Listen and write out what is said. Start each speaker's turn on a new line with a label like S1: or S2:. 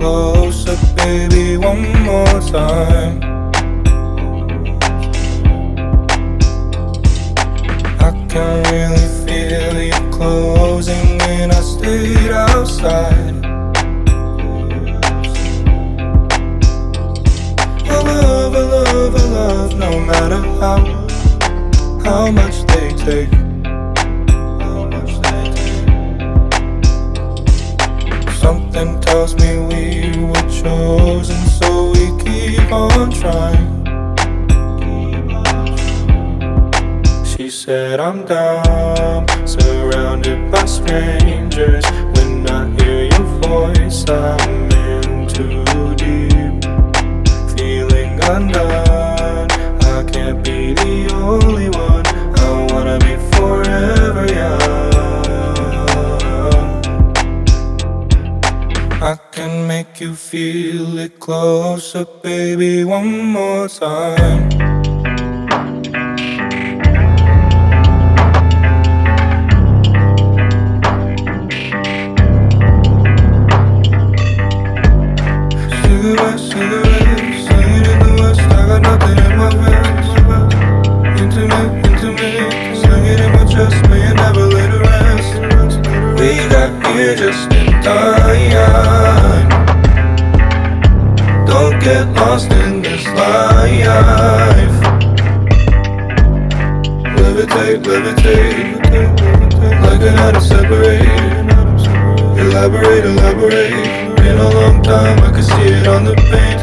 S1: closer, baby, one more time. I can really feel you closing when I stayed outside. I love, no matter how much they take. Something tells me we were chosen, so we keep on trying. She said I'm dumb, surrounded by strangers. When I hear your voice, I'm in too deep, feeling undone. I can't be the only one, I wanna be forever young. I can make you feel it closer, baby, one more time. Cigarette, singing in the west, I got nothing in my vest. Intimate, sling it in my chest, may you never lay to rest. We got here just in time. Don't get lost in this life. Levitate, like an atom separate. Elaborate. Been a long time, I could see it on the paint.